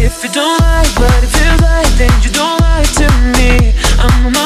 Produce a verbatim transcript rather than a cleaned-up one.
If you don't like what it feels like, then you don't lie to me. I'm on my